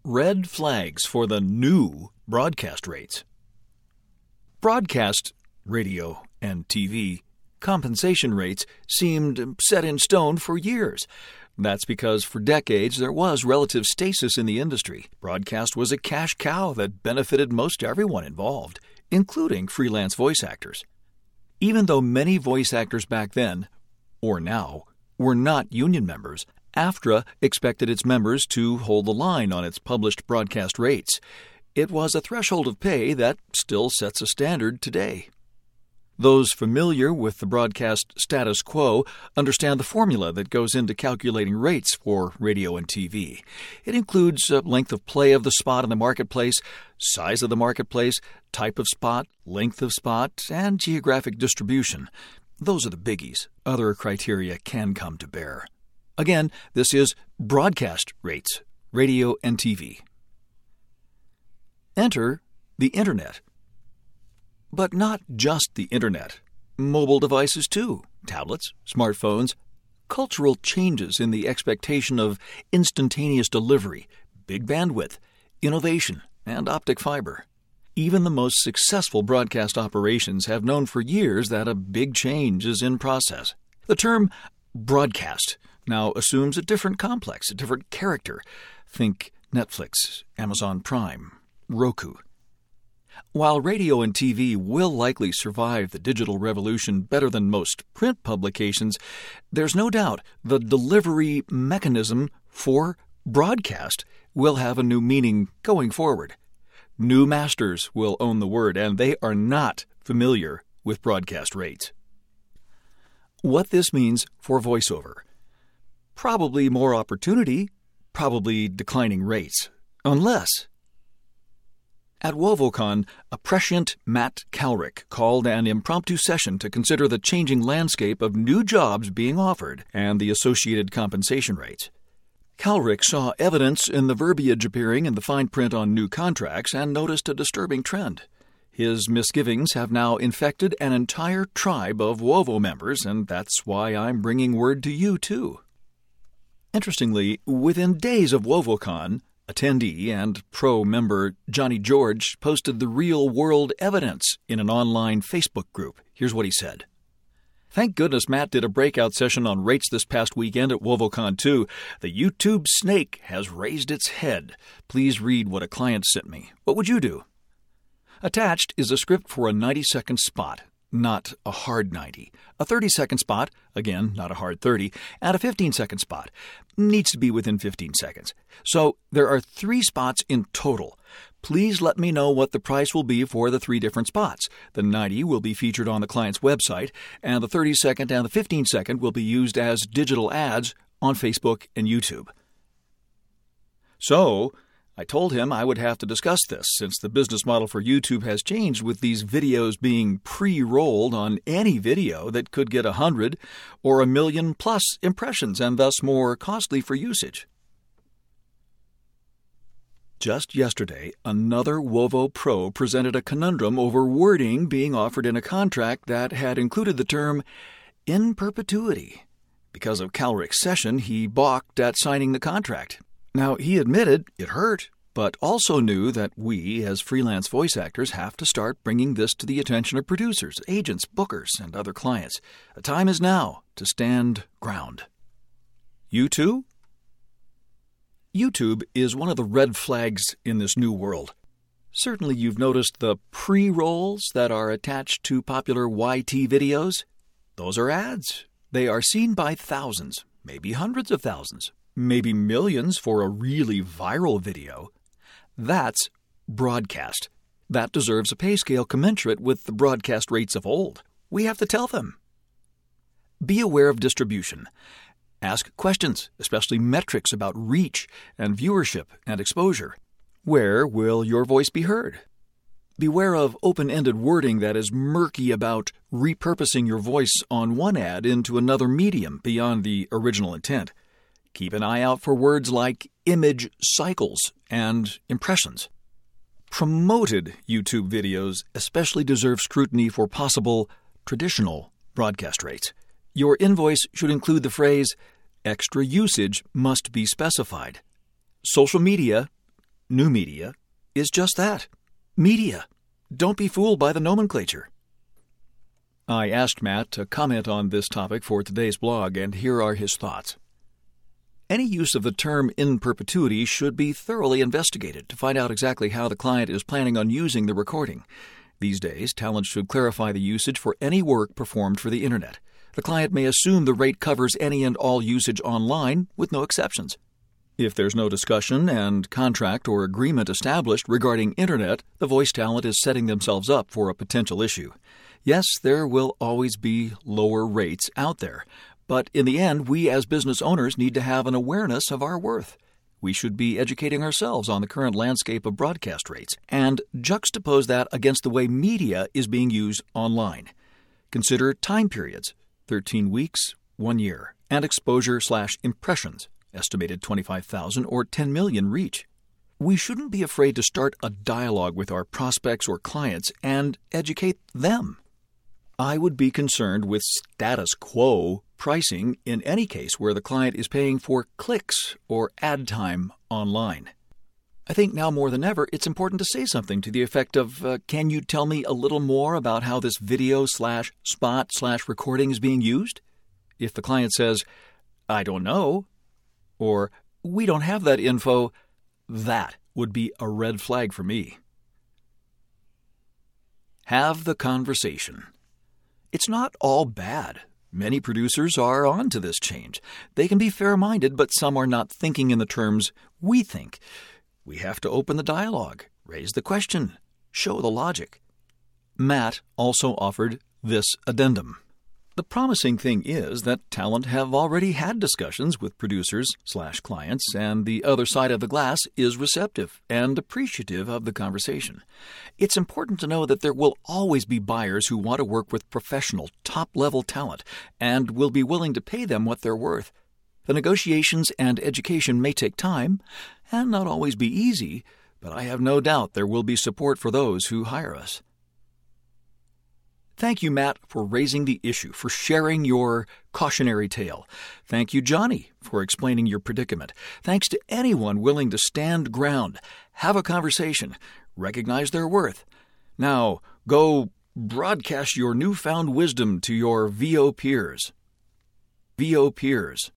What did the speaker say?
red flags for the new broadcast rates. Broadcast, radio, and TV compensation rates seemed set in stone for years. That's because for decades there was relative stasis in the industry. Broadcast was a cash cow that benefited most everyone involved, including freelance voice actors. Even though many voice actors back then, or now, were not union members, AFTRA expected its members to hold the line on its published broadcast rates. It was a threshold of pay that still sets a standard today. Those familiar with the broadcast status quo understand the formula that goes into calculating rates for radio and TV. It includes length of play of the spot in the marketplace, size of the marketplace, type of spot, length of spot, and geographic distribution. Those are the biggies. Other criteria can come to bear. Again, this is broadcast rates, radio and TV. Enter the Internet. But not just the Internet. Mobile devices too, tablets, smartphones, cultural changes in the expectation of instantaneous delivery, big bandwidth, innovation, and optic fiber. Even the most successful broadcast operations have known for years that a big change is in process. The term broadcast now assumes a different complex, a different character. Think Netflix, Amazon Prime, Roku. While radio and TV will likely survive the digital revolution better than most print publications, there's no doubt the delivery mechanism for broadcast will have a new meaning going forward. New masters will own the word, and they are not familiar with broadcast rates. What this means for voiceover. Probably more opportunity, probably declining rates, unless... At WovoCon, a prescient Matt Kalrick called an impromptu session to consider the changing landscape of new jobs being offered and the associated compensation rates. Kalrick saw evidence in the verbiage appearing in the fine print on new contracts and noticed a disturbing trend. His misgivings have now infected an entire tribe of Wovo members, and that's why I'm bringing word to you, too. Interestingly, within days of WovoCon, attendee and pro member Johnny George posted the real-world evidence in an online Facebook group. Here's what he said. Thank goodness Matt did a breakout session on rates this past weekend at WovoCon 2. The YouTube snake has raised its head. Please read what a client sent me. What would you do? Attached is a script for a 90-second spot, not a hard 90. A 30-second spot, again, not a hard 30, and a 15-second spot. Needs to be within 15 seconds. So there are 3 spots in total. Please let me know what the price will be for the 3 different spots. The 90 will be featured on the client's website, and the 30-second and the 15-second will be used as digital ads on Facebook and YouTube. So I told him I would have to discuss this, since the business model for YouTube has changed with these videos being pre-rolled on any video that could get 100 or 1 million plus impressions and thus more costly for usage. Just yesterday, another Wovo Pro presented a conundrum over wording being offered in a contract that had included the term in perpetuity. Because of Kalrick's session, he balked at signing the contract. Now, he admitted it hurt, but also knew that we, as freelance voice actors, have to start bringing this to the attention of producers, agents, bookers, and other clients. The time is now to stand ground. You too? YouTube is one of the red flags in this new world. Certainly you've noticed the pre-rolls that are attached to popular YT videos. Those are ads. They are seen by thousands, maybe hundreds of thousands, maybe millions for a really viral video. That's broadcast. That deserves a pay scale commensurate with the broadcast rates of old. We have to tell them. Be aware of distribution. Ask questions, especially metrics about reach and viewership and exposure. Where will your voice be heard? Beware of open-ended wording that is murky about repurposing your voice on one ad into another medium beyond the original intent. Keep an eye out for words like image cycles and impressions. Promoted YouTube videos especially deserve scrutiny for possible traditional broadcast rates. Your invoice should include the phrase, extra usage must be specified. Social media, New media is just that. Media. Don't be fooled by the nomenclature. I asked Matt to comment on this topic for today's blog, and here are his thoughts. Any use of the term in perpetuity should be thoroughly investigated to find out exactly how the client is planning on using the recording. These days, talent should clarify the usage for any work performed for the Internet. The client may assume the rate covers any and all usage online, with no exceptions. If there's no discussion and contract or agreement established regarding Internet, the voice talent is setting themselves up for a potential issue. Yes, there will always be lower rates out there, but in the end, we as business owners need to have an awareness of our worth. We should be educating ourselves on the current landscape of broadcast rates and juxtapose that against the way media is being used online. Consider time periods, 13 weeks, 1 year, and exposure/impressions, estimated 25,000 or 10 million reach. We shouldn't be afraid to start a dialogue with our prospects or clients and educate them. I would be concerned with status quo pricing in any case where the client is paying for clicks or ad time online. I think now more than ever, it's important to say something to the effect of, can you tell me a little more about how this video/spot/recording is being used? If the client says, I don't know, or we don't have that info, that would be a red flag for me. Have the conversation. It's not all bad. Many producers are on to this change. They can be fair-minded, but some are not thinking in the terms we think. We have to open the dialogue, raise the question, show the logic. Matt also offered this addendum. The promising thing is that talent have already had discussions with producers/clients, and the other side of the glass is receptive and appreciative of the conversation. It's important to know that there will always be buyers who want to work with professional, top-level talent and will be willing to pay them what they're worth. The negotiations and education may take time and not always be easy, but I have no doubt there will be support for those who hire us. Thank you, Matt, for raising the issue, for sharing your cautionary tale. Thank you, Johnny, for explaining your predicament. Thanks to anyone willing to stand ground, have a conversation, recognize their worth. Now, go broadcast your newfound wisdom to your VO peers. VO peers.